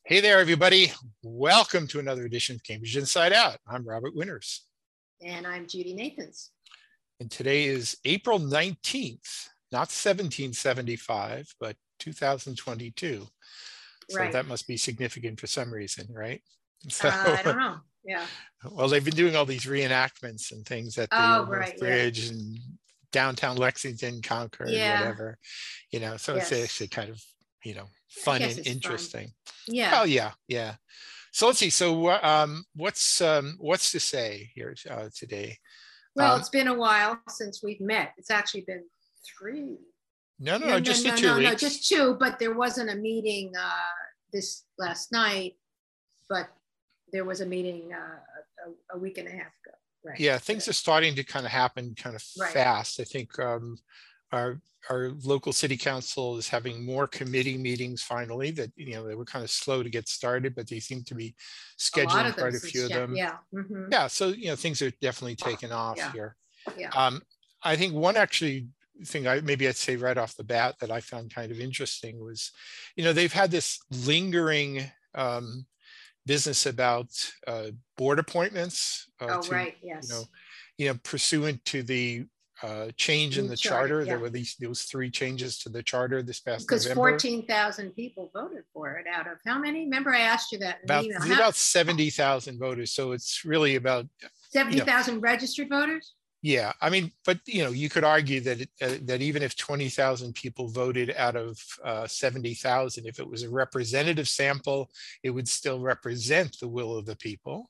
Hey there, everybody. Welcome to another edition of Cambridge Inside Out. I'm Robert Winters. And I'm Judy Nathans. And today is April 19th, not 1775, but 2022. So right. That must be significant for some reason, right? So, I don't know. Yeah. Well, they've been doing all these reenactments and things at the North Bridge and downtown Lexington, Concord, whatever, so it's actually kind of, fun and interesting. Fun. Yeah. Oh, yeah. So let's see. So what's to say here today? Well, it's been a while since we've met. It's actually been three. No, just 2 weeks. No, just two. But there wasn't a meeting this last night. But there was a meeting a week and a half ago. Right. Yeah, things are starting to kind of happen kind of fast. I think our local city council is having more committee meetings finally that, they were kind of slow to get started, but they seem to be scheduling quite a few of them. Yeah. Mm-hmm. Yeah. So, things are definitely taking off here. Yeah. I think one actually thing I'd say right off the bat that I found kind of interesting was, they've had this lingering business about board appointments. Right. Yes. Pursuant to the change in the charter. There were those 3 changes to the charter this past November. Because 14,000 people voted for it out of how many? Remember, I asked you that. About 70,000 voters. So it's really about 70,000 registered voters. Yeah, I mean, but you could argue that that even if 20,000 people voted out of 70,000, if it was a representative sample, it would still represent the will of the people.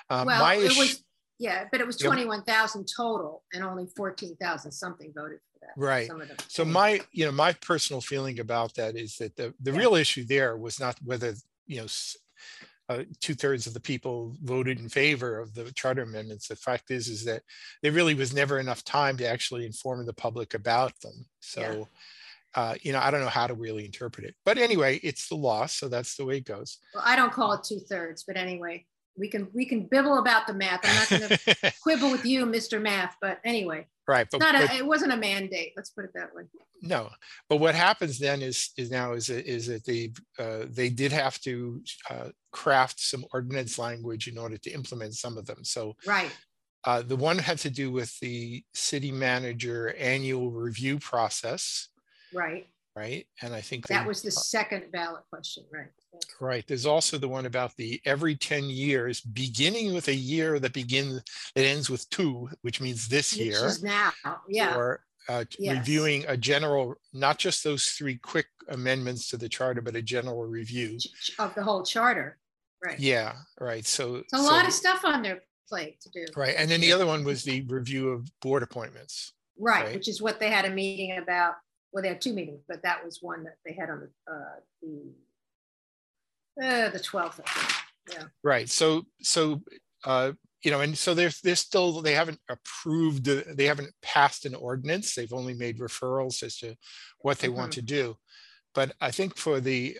But it was 21,000 total, and only 14,000 something voted for that. Right. So my personal feeling about that is that the real issue there was not whether 2/3 of the people voted in favor of the charter amendments. The fact is that there really was never enough time to actually inform the public about them. So, I don't know how to really interpret it. But anyway, it's the law, so that's the way it goes. Well, I don't call it 2/3, but anyway. We can bibble about the math. I'm not going to quibble with you, Mr. Math, but anyway. Right. It wasn't a mandate. Let's put it that way. No, but what happens then is that they did have to craft some ordinance language in order to implement some of them. So the one had to do with the city manager annual review process. Right. Right. And I think that was the second ballot question. Right. Right. There's also the one about the every 10 years, beginning with a year that ends with 2, which means this year. Which is now. Yeah. Or reviewing a general, not just those 3 quick amendments to the charter, but a general review of the whole charter. Right. Yeah. Right. So it's a lot of stuff on their plate to do. Right. And then the other one was the review of board appointments. Right. Which is what they had a meeting about. Well, they had 2 meetings, but that was one that they had on the 12th, I think. Yeah. Right. So and so there's still, they haven't approved, they haven't passed an ordinance. They've only made referrals as to what they want to do. But I think for the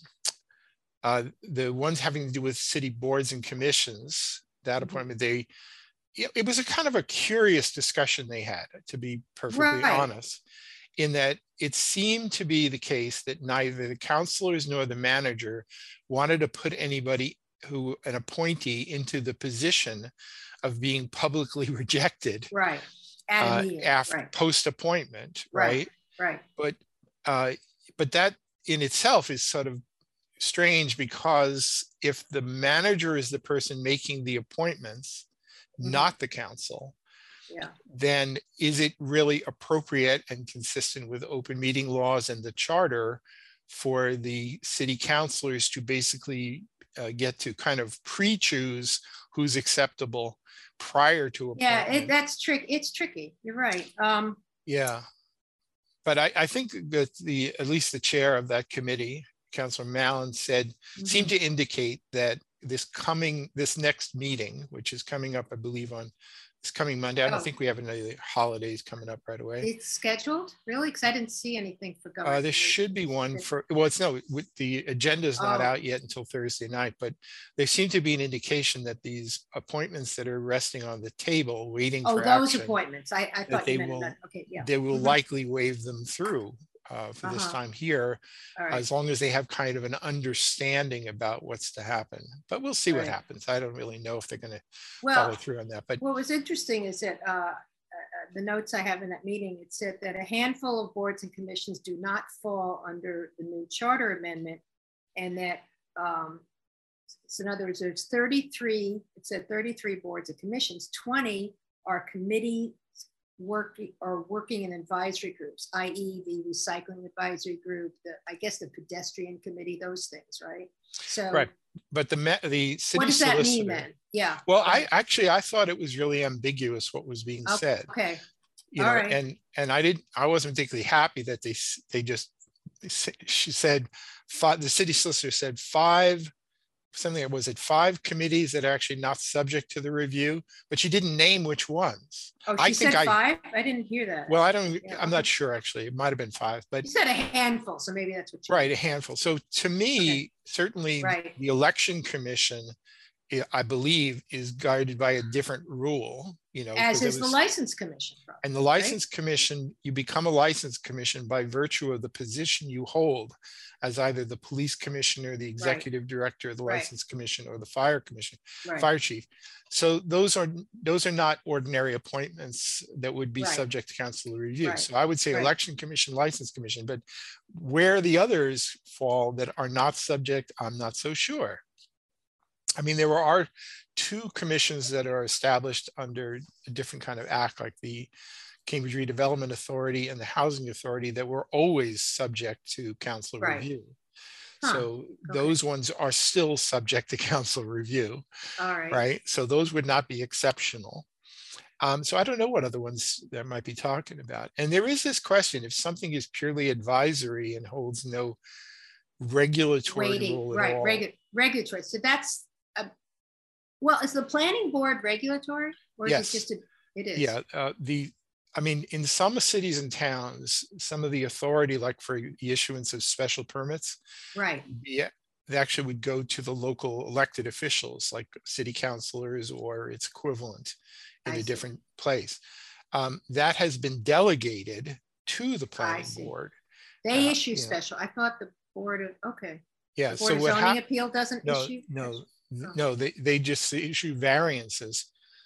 ones having to do with city boards and commissions, that appointment, it was a kind of a curious discussion they had, to be perfectly honest, in that it seemed to be the case that neither the councilors nor the manager wanted to put anybody an appointee into the position of being publicly rejected. Right. After post-appointment. Right. But that in itself is sort of strange, because if the manager is the person making the appointments, not the council, then is it really appropriate and consistent with open meeting laws and the charter for the city councilors to basically get to kind of pre-choose who's acceptable prior to appointment? That's tricky. It's tricky. You're right. But I think that at least the chair of that committee, Councilor Mallon, seemed to indicate that this next meeting, which is coming up, I believe, on this coming Monday. I don't think we have any holidays coming up right away. It's scheduled, really? Because I didn't see anything for government. There should be one the agenda is not out yet until Thursday night, but there seemed to be an indication that these appointments that are resting on the table waiting for those action, appointments. I thought you meant that. Okay, yeah. They will likely wave them through. for this time here, as long as they have kind of an understanding about what's to happen. But we'll see what happens. I don't really know if they're going to follow through on that. But what was interesting is that the notes I have in that meeting, it said that a handful of boards and commissions do not fall under the new charter amendment, and that so in other words, there's 33, it said 33 boards and commissions, 20 are committee working in advisory groups, i.e. the recycling advisory group, I guess the pedestrian committee, those things, right? So right, but the city what does solicitor, that mean then? Yeah. Well, I thought it was really ambiguous what was being said. Okay. You know, and I wasn't particularly happy that she said the city solicitor said five committees that are actually not subject to the review, but she didn't name which ones. Oh, she said five? I didn't hear that. Well, I'm not sure actually. It might have been five, but you said a handful, so maybe that's what you meant. A handful. So to me, certainly the election commission, I believe, is guided by a different rule, you know. As is the license commission. Probably, and the license commission, you become a license commission by virtue of the position you hold as either the police commissioner, the executive director of the license commission, or the fire commission, fire chief. So those are not ordinary appointments that would be subject to council review. So I would say election commission, license commission, but where the others fall that are not subject, I'm not so sure. I mean, there are two commissions that are established under a different kind of act, like the Cambridge Redevelopment Authority and the Housing Authority, that were always subject to council review. So those ones are still subject to council review. Right. So those would not be exceptional. So I don't know what other ones there might be talking about. And there is this question, if something is purely advisory and holds no regulatory role at all. Regulatory. So that's, well, is the planning board regulatory, or is it just it is? Yeah, I mean, in some cities and towns, some of the authority, like for the issuance of special permits, they actually would go to the local elected officials, like city councilors or its equivalent in a different place. That has been delegated to the planning board. They issue special. I thought the board of, yeah. The board of zoning appeal doesn't issue? No, they just issue variances.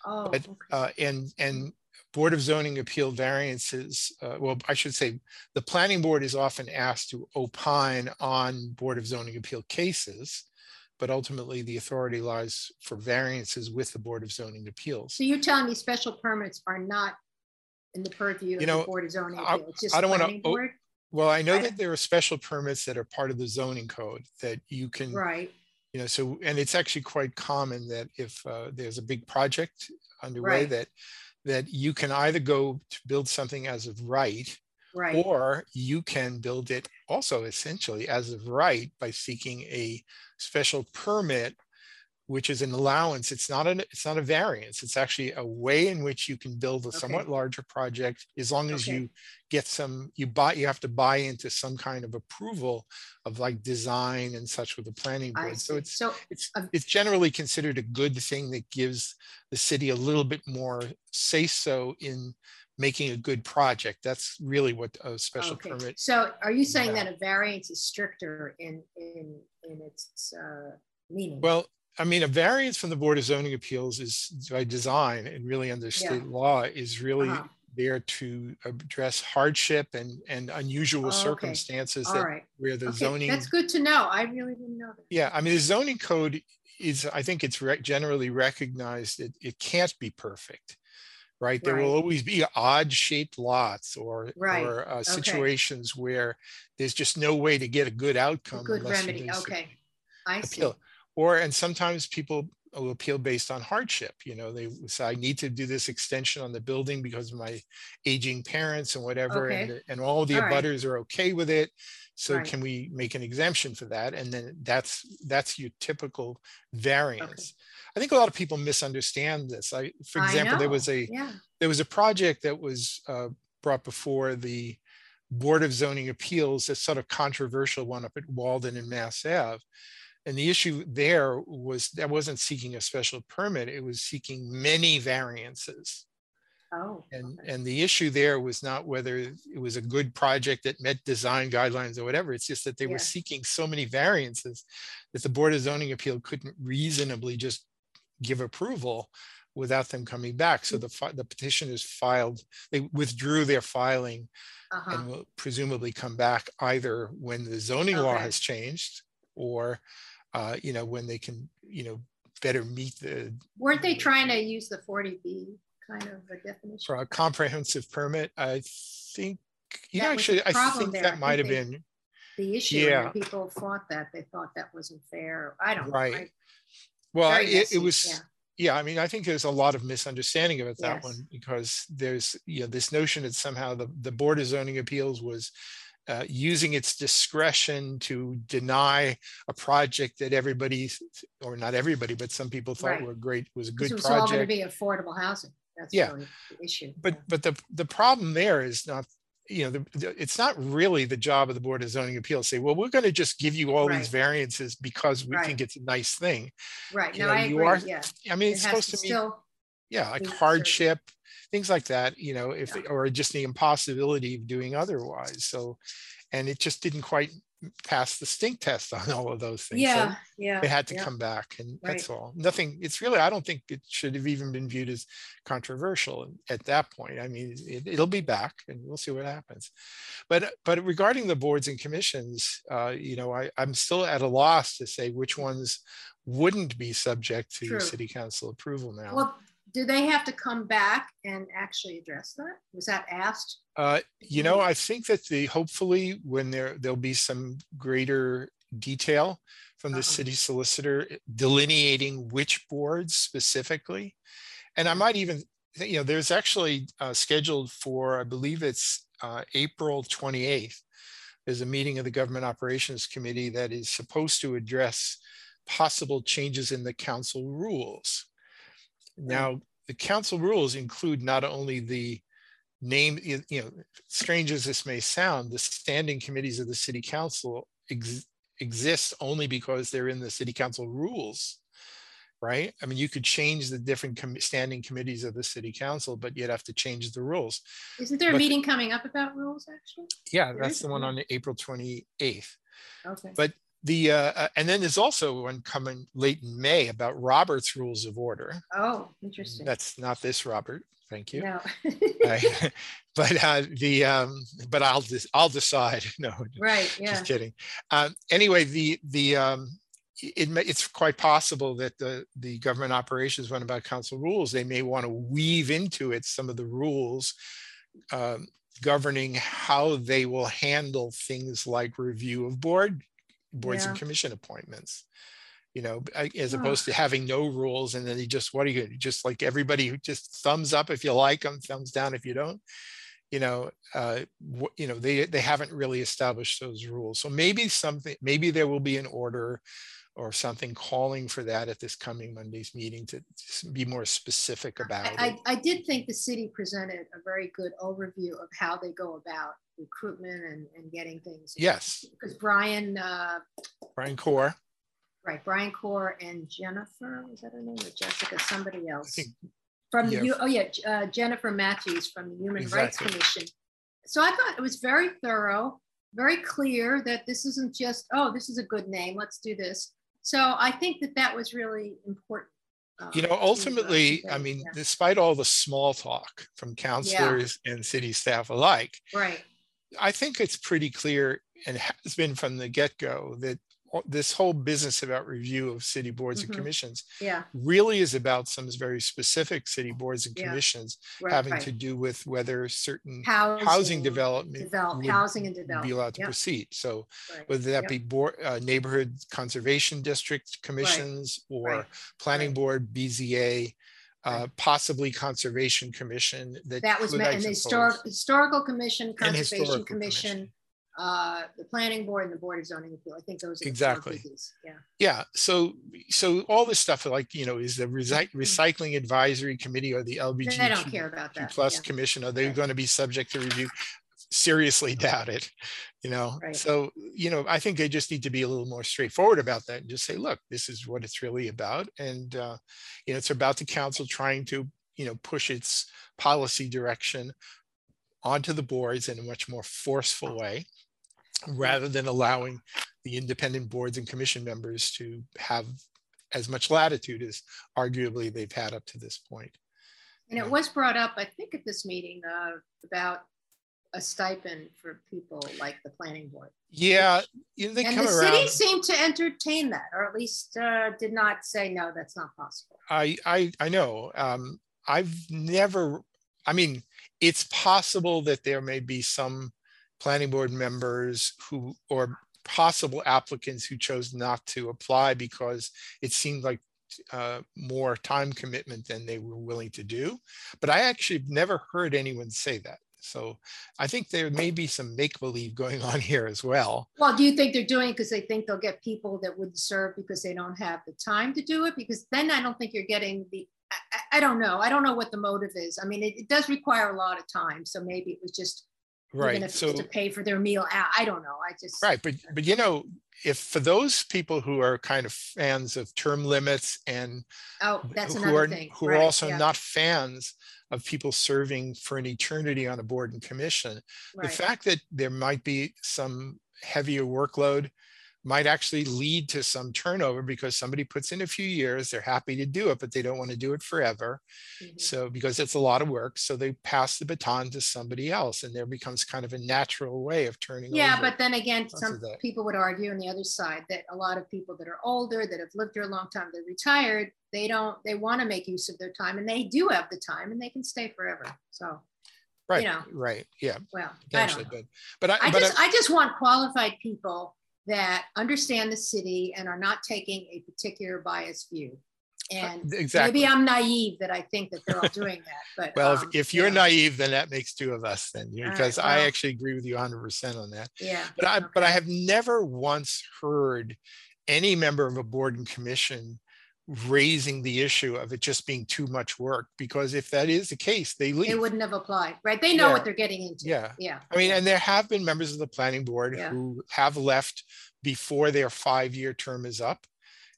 And Board of Zoning Appeal variances, well, I should say the planning board is often asked to opine on Board of Zoning Appeal cases, but ultimately the authority lies for variances with the Board of Zoning Appeals. So you're telling me special permits are not in the purview of the Board of Zoning Appeal? It's just the planning board? Well, I know that there are special permits that are part of the zoning code that you can, you know, so, and it's actually quite common that if there's a big project underway that you can either go to build something as of right, or you can build it also essentially as of right by seeking a special permit, which is an allowance. It's not a variance. It's actually a way in which you can build a somewhat larger project, as long as you get you have to buy into some kind of approval of like design and such with the planning board. So it's generally considered a good thing that gives the city a little bit more say so in making a good project. That's really what a special permit. So are you saying that a variance is stricter in its meaning? Well, I mean, a variance from the Board of Zoning Appeals is by design, and really under state law is really there to address hardship and unusual circumstances where the zoning. That's good to know. I really didn't know that. Yeah, I mean, the zoning code is, I think it's generally recognized that it can't be perfect, right? There will always be odd shaped lots or situations where there's just no way to get a good outcome. A good remedy. I see. And sometimes people will appeal based on hardship. You know, they say, I need to do this extension on the building because of my aging parents and whatever, and all the abutters are okay with it. So can we make an exemption for that? And then that's your typical variance. I think a lot of people misunderstand this. For example, there was a project that was brought before the Board of Zoning Appeals, a sort of controversial one up at Walden and Mass Ave. And the issue there was that wasn't seeking a special permit, it was seeking many variances. Oh. And the issue there was not whether it was a good project that met design guidelines or whatever. It's just that they were seeking so many variances that the Board of Zoning Appeal couldn't reasonably just give approval without them coming back. So the petitioners filed, they withdrew their filing and will presumably come back either when the zoning law has changed or, when they can, better meet the. Weren't they trying to use the 40B kind of a definition? For a comprehensive permit, I think, I think that might have been the issue. Yeah. People thought that. They thought that wasn't fair. I don't know. Right. Well, it was. Yeah, I mean, I think there's a lot of misunderstanding about that one, because there's, this notion that somehow the Board of Zoning Appeals was using its discretion to deny a project that everybody, or not everybody, but some people thought was a good project. It was all going to be affordable housing. That's really the issue. But the problem there is not, it's not really the job of the Board of Zoning Appeals to say, well, we're going to just give you all these variances because we think it's a nice thing. Right. No, I agree. I mean, it's supposed to be, like hardship, things like that, or just the impossibility of doing otherwise. So, and it just didn't quite pass the stink test on all of those things. So it had to come back, and that's all. Nothing. It's really, I don't think it should have even been viewed as controversial at that point. I mean, it'll be back, and we'll see what happens. But regarding the boards and commissions, I'm still at a loss to say which ones wouldn't be subject to city council approval now. Well, do they have to come back and actually address that? Was that asked? I think that hopefully when there'll be some greater detail from the city solicitor delineating which boards specifically. And I might even, there's actually scheduled for, I believe it's April 28th. There's a meeting of the Government Operations Committee that is supposed to address possible changes in the council rules. Now, the council rules include not only the name, strange as this may sound, the standing committees of the city council exist only because they're in the city council rules, right? I mean, you could change the different standing committees of the city council, but you'd have to change the rules. Isn't there a meeting coming up about rules, actually? Yeah, that's the one on April 28th. Okay. But and then there's also one coming late in May about Robert's Rules of Order. Oh, interesting. That's not this Robert. Thank you. No. But I'll decide. No. Right. Yeah. Just kidding. Anyway, it's quite possible that the government operations one about council rules, they may want to weave into it some of the rules governing how they will handle things like review of boards and commission appointments, as opposed to having no rules. And then what are you gonna, just like everybody who just thumbs up if you like them, thumbs down if you don't, they haven't really established those rules. So maybe there will be an order or something calling for that at this coming Monday's meeting to be more specific about it. I did think the city presented a very good overview of how they go about recruitment and getting things. Yes. Because Brian Core. Right, Brian Core and Jennifer, was that her name, or Jessica, somebody else? Jennifer Matthews from the Human Rights Commission. So I thought it was very thorough, very clear that this isn't just, this is a good name, let's do this. So I think that was really important. Ultimately, despite all the small talk from councilors and city staff alike, right, I think it's pretty clear, and has been from the get-go, that this whole business about review of city boards and commissions really is about some very specific city boards and commissions having to do with whether certain housing development would be allowed to proceed. So whether that be neighborhood conservation district commissions or planning board, BZA, possibly conservation commission. That was and the historical commission, conservation commission. The planning board and the Board of Zoning Appeal. I think those are exactly. Yeah. So all this stuff, like, is the recycling advisory committee or the LBGT they don't care about that. Plus commission, are they going to be subject to review? Seriously doubt it. So I think they just need to be a little more straightforward about that and just say, look, this is what it's really about, and it's about the council trying to push its policy direction onto the boards in a much more forceful way, rather than allowing the independent boards and commission members to have as much latitude as arguably they've had up to this point. And it was brought up, I think, at this meeting about a stipend for people like the planning board. Yeah, they and come the around. City seemed to entertain that, or at least did not say no, that's not possible. I know. I've never. I mean, it's possible that there may be some planning board members or possible applicants who chose not to apply because it seemed like more time commitment than they were willing to do. But I actually never heard anyone say that. So I think there may be some make-believe going on here as well. Well, do you think they're doing it because they think they'll get people that wouldn't serve because they don't have the time to do it? Because then I don't think you're getting the, I don't know. I don't know what the motive is. I mean, it does require a lot of time. So maybe it was just, right. Even if so, to pay for their meal out. I don't know. I just. Right. But if for those people who are kind of fans of term limits and who are also not fans of people serving for an eternity on a board and commission, the fact that there might be some heavier workload might actually lead to some turnover because somebody puts in a few years, they're happy to do it, but they don't want to do it forever. So because it's a lot of work, so they pass the baton to somebody else, and there becomes kind of a natural way of turning over. Yeah, but then again, some people would argue on the other side that a lot of people that are older, that have lived here a long time, they're retired, they want to make use of their time, and they do have the time, and they can stay forever. So right, yeah. Well, potentially, but I just want qualified people that understand the city and are not taking a particular biased view. And maybe I'm naive that I think that they're all doing that. But well, if you're naive, then that makes two of us then, because I actually agree with you 100% on that. Yeah. But I have never once heard any member of a board and commission raising the issue of it just being too much work, because if that is the case, they leave. They wouldn't have applied, right? They know what they're getting into. Yeah. I mean, and there have been members of the planning board who have left before their 5-year term is up,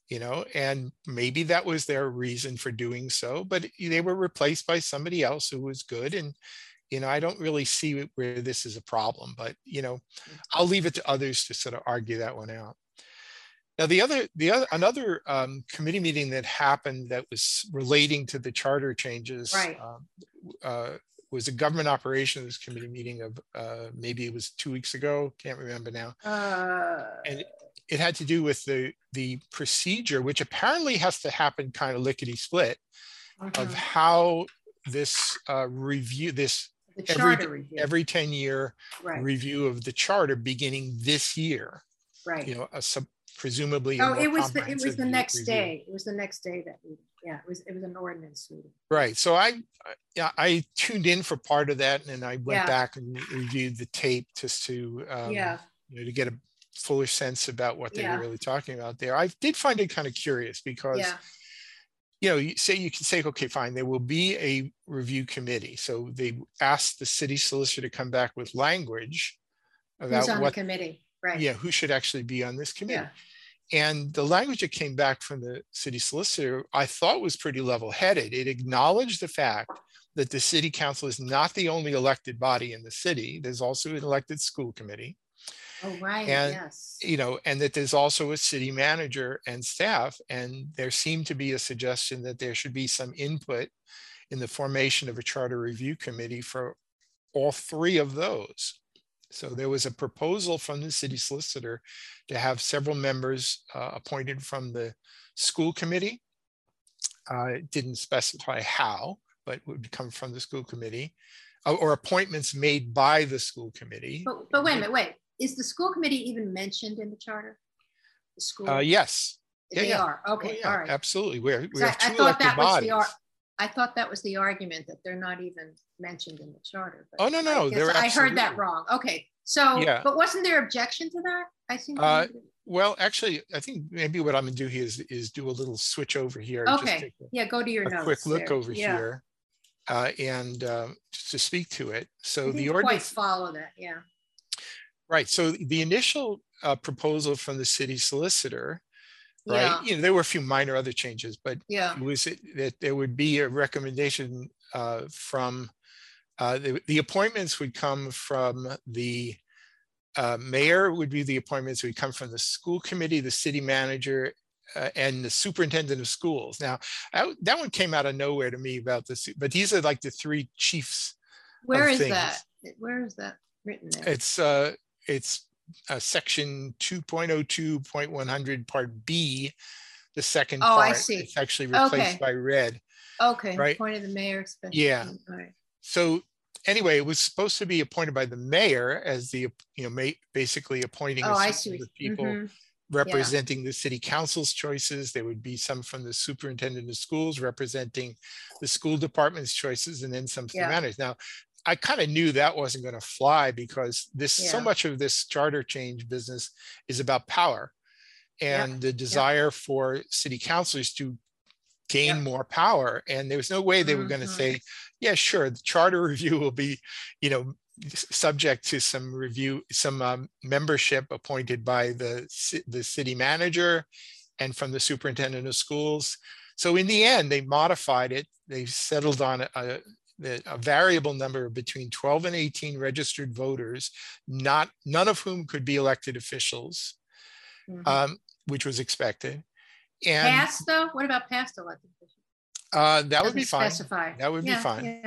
and maybe that was their reason for doing so, but they were replaced by somebody else who was good. And, I don't really see where this is a problem, but, I'll leave it to others to sort of argue that one out. Now, another committee meeting that happened that was relating to the charter changes was a government operations committee meeting of maybe it was 2 weeks ago, can't remember now. And it had to do with the procedure, which apparently has to happen kind of lickety split, of how this review, every 10-year review of the charter beginning this year. Right. Presumably. It was the next day. It was the next day that meeting. Yeah, it was an ordinance meeting. Right. So I tuned in for part of that, and I went back and reviewed the tape just to to get a fuller sense about what they were really talking about there. I did find it kind of curious because you can say, okay, fine, there will be a review committee. So they asked the city solicitor to come back with language about who's on the committee. Right. Yeah, who should actually be on this committee. And the language that came back from the city solicitor, I thought was pretty level-headed. It acknowledged the fact that the city council is not the only elected body in the city. There's also an elected school committee. Oh, right, and, yes. And that there's also a city manager and staff. And there seemed to be a suggestion that there should be some input in the formation of a charter review committee for all three of those. So there was a proposal from the city solicitor to have several members appointed from the school committee. It didn't specify how, but would come from the school committee, or appointments made by the school committee. But wait a minute, is the school committee even mentioned in the charter? The school? Yes. They are. Okay, all right. Absolutely. We have two elected bodies. I thought that was the argument, that they're not even mentioned in the charter. But no. I heard that wrong. Okay. So, but wasn't there objection to that? I think. Well, actually, I think maybe what I'm going to do here is do a little switch over here. Okay. Go to your notes. A quick look over here, and just to speak to it. So the ordinance. Quite follow that. Yeah. Right. So the initial proposal from the city solicitor right? You know, there were a few minor other changes, but yeah, it was that there would be a recommendation from the appointments would come from the mayor, would be the appointments would come from the school committee, the city manager, and the superintendent of schools. Now, that one came out of nowhere to me about this, but these are like the three chiefs. Where is that? Where is that written there? It's section 2.02.100 part B, the second part. I see. It's actually replaced by red. Okay. Right. Appointed the mayor. Yeah. All right. So anyway, it was supposed to be appointed by the mayor as the, you know, basically appointing a certain people representing the city council's choices. There would be some from the superintendent of schools representing the school department's choices, and then some from the managers. Now, I kind of knew that wasn't going to fly because so much of this charter change business is about power and the desire for city councilors to gain more power. And there was no way they were going to say, yeah, sure, the charter review will be, you know, subject to some review, some membership appointed by the city manager and from the superintendent of schools. So in the end, they modified it. They settled on a variable number between 12 and 18 registered voters, none of whom could be elected officials, which was expected. And past though? What about past elected officials? That would be fine. That would be fine.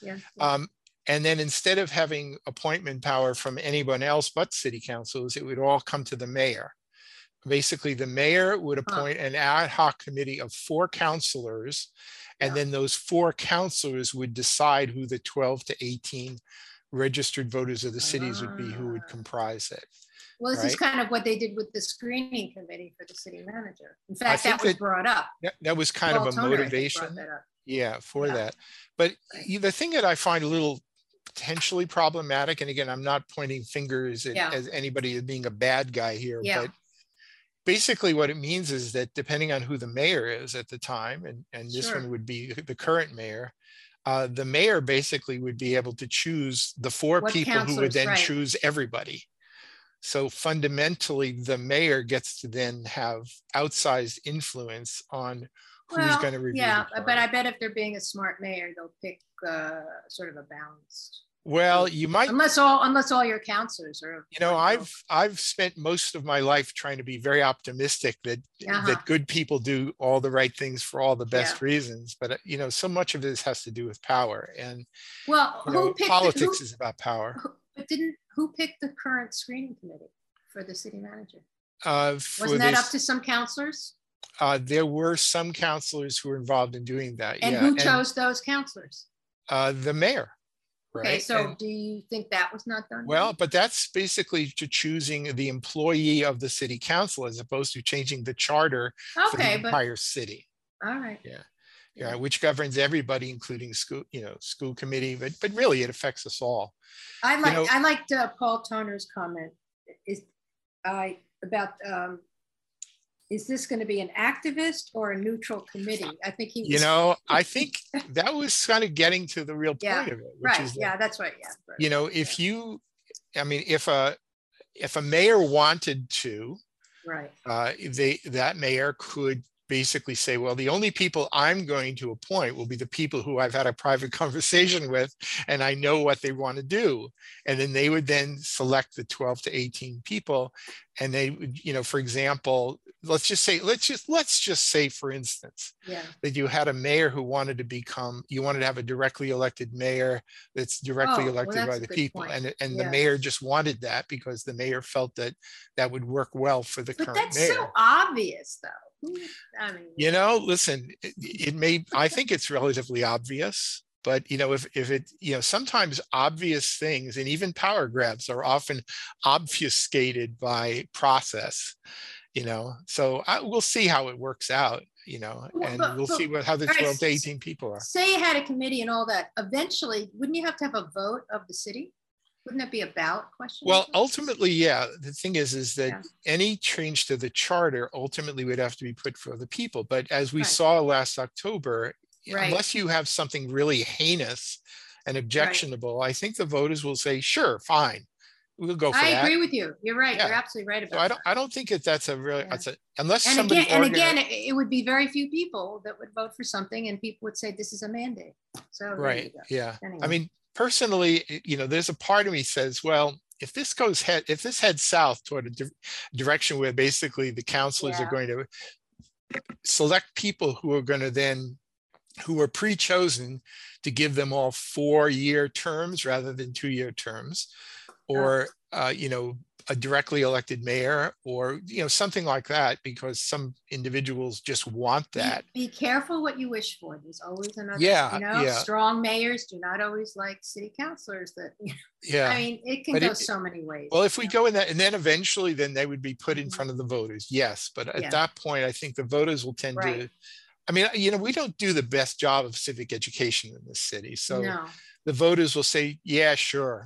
And then instead of having appointment power from anyone else but city councils, it would all come to the mayor. Basically, the mayor would appoint an ad hoc committee of 4 councilors, and then those 4 councilors would decide who the 12 to 18 registered voters of the cities would be who would comprise it. Well, this is kind of what they did with the screening committee for the city manager. In fact, that was brought up. That was kind of a motivation. Yeah, for that. But the thing that I find a little potentially problematic, and again, I'm not pointing fingers as anybody as being a bad guy here, but basically what it means is that depending on who the mayor is at the time, and this one would be the current mayor, the mayor basically would be able to choose the 4 people who would then choose everybody. So fundamentally, the mayor gets to then have outsized influence on who's going to review. Yeah, but I bet if they're being a smart mayor, they'll pick sort of a balanced. Well, you might, unless all your councilors are. You know, I've spent most of my life trying to be very optimistic that that good people do all the right things for all the best reasons. But you know, so much of this has to do with power, and politics is about power. But who picked the current screening committee for the city manager? Wasn't that up to some councilors? There were some councilors who were involved in doing that. And who chose those councilors? The mayor. Right. Okay, so do you think that was not done? Well, but that's basically to choosing the employee of the city council as opposed to changing the charter for the entire city. All right. Yeah, which governs everybody, including school, school committee, but really it affects us all. I liked Paul Toner's comment about is this going to be an activist or a neutral committee? I think he was, I think that was kind of getting to the real point of it. Which is that, that's right. If a mayor wanted to, that mayor could basically say, well, the only people I'm going to appoint will be the people who I've had a private conversation with, and I know what they want to do. And then they would then select the 12 to 18 people. And they would, for example, let's just say, for instance, that you had a mayor who wanted to have a directly elected mayor that's directly elected by the people. And the mayor just wanted that because the mayor felt that would work well for the current mayor. That's so obvious, though. Listen, I think it's relatively obvious, but if it, sometimes obvious things and even power grabs are often obfuscated by process, so we'll see how it works out, and we'll see how the 12 to 18 people are. Say you had a committee and all that, eventually, wouldn't you have to have a vote of the city? Wouldn't that be a ballot question? Well, ultimately, yeah. The thing is that any change to the charter ultimately would have to be put for the people. But as we saw last October, unless you have something really heinous and objectionable, I think the voters will say, sure, fine. we'll go for I that. agree with you. You're right. Yeah. You're absolutely right about So I don't think that that's a really, yeah. unless and somebody again, it would be very few people that would vote for something, and people would say this is a mandate. So right. Yeah. Anyway. I mean, personally, there's a part of me says, well, if this heads south toward a direction where basically the councilors are going to select people who are going to then, who are pre-chosen to give them all 4-year terms rather than 2-year terms, or a directly elected mayor, or something like that, because some individuals just want that. Be careful what you wish for. There's always another strong mayors do not always like city councilors that I mean, it can go so many ways. Well, if we go in that, and then eventually then they would be put in front of the voters, yes, but at that point I think the voters will tend to, I mean, we don't do the best job of civic education in this city, so the voters will say, yeah, sure.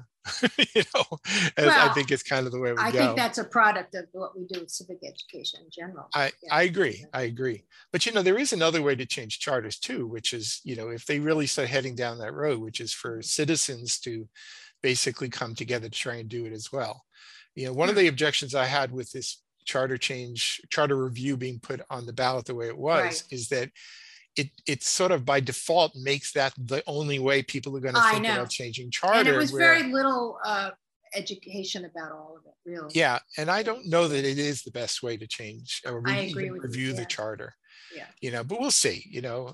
I think it's kind of the way we go. I think that's a product of what we do with civic education in general. I agree. But there is another way to change charters too, which is, if they really start heading down that road, which is for citizens to basically come together to try and do it as well. One of the objections I had with this charter review being put on the ballot the way it was is that it sort of by default makes that the only way people are going to think about changing charter. And it was very little education about all of it, really. Yeah, and I don't know that it is the best way to change or review the charter. Yeah. But we'll see.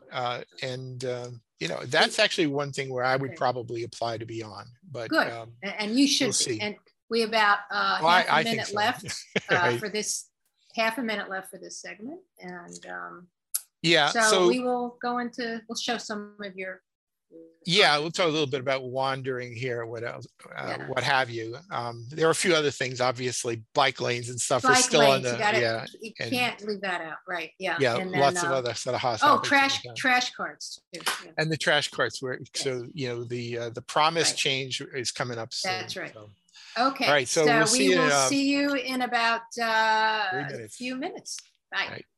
That's actually one thing where I would probably apply to be on. But good, and you should see. And we about half a minute left for this. Half a minute left for this segment, and. So we will we'll show some of your. Yeah, we'll talk a little bit about wandering here, what else, what have you. There are a few other things, obviously, bike lanes and stuff are still on the, you can't leave that out, right? Yeah. Yeah, and lots of other sort of hot topics. Trash carts too. Yeah. And the trash carts so the promise change is coming up soon. That's right. So. Okay. All right, so we will see you in about a few minutes. Bye. Right.